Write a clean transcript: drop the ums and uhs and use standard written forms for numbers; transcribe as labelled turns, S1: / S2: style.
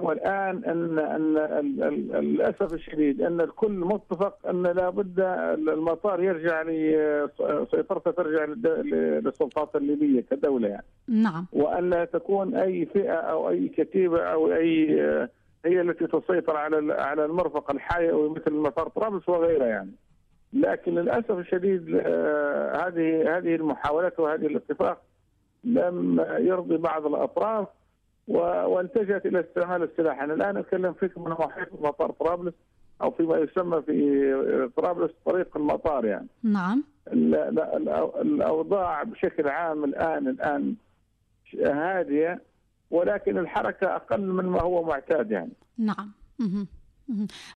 S1: والآن للأسف الشديد أن الكل متفق أن لابد المطار يرجع سيطرته ترجع للسلطات الليبية كدولة يعني.
S2: نعم.
S1: وأن لا تكون أي فئة أو أي كتيبة أو أي هي التي تسيطر على المرفق الحيوي مثل مطار طرابلس وغيرها يعني. لكن للأسف الشديد هذه المحاولات وهذه الاتفاق لم يرضي بعض الأطراف واتجهت إلى استعمال السلاح. أنا الآن أتكلم فيكم من محيط مطار طرابلس أو فيما يسمى في طرابلس طريق المطار يعني.
S2: نعم.
S1: الأوضاع بشكل عام الآن هادية، ولكن الحركة أقل من ما هو معتاد يعني.
S2: نعم.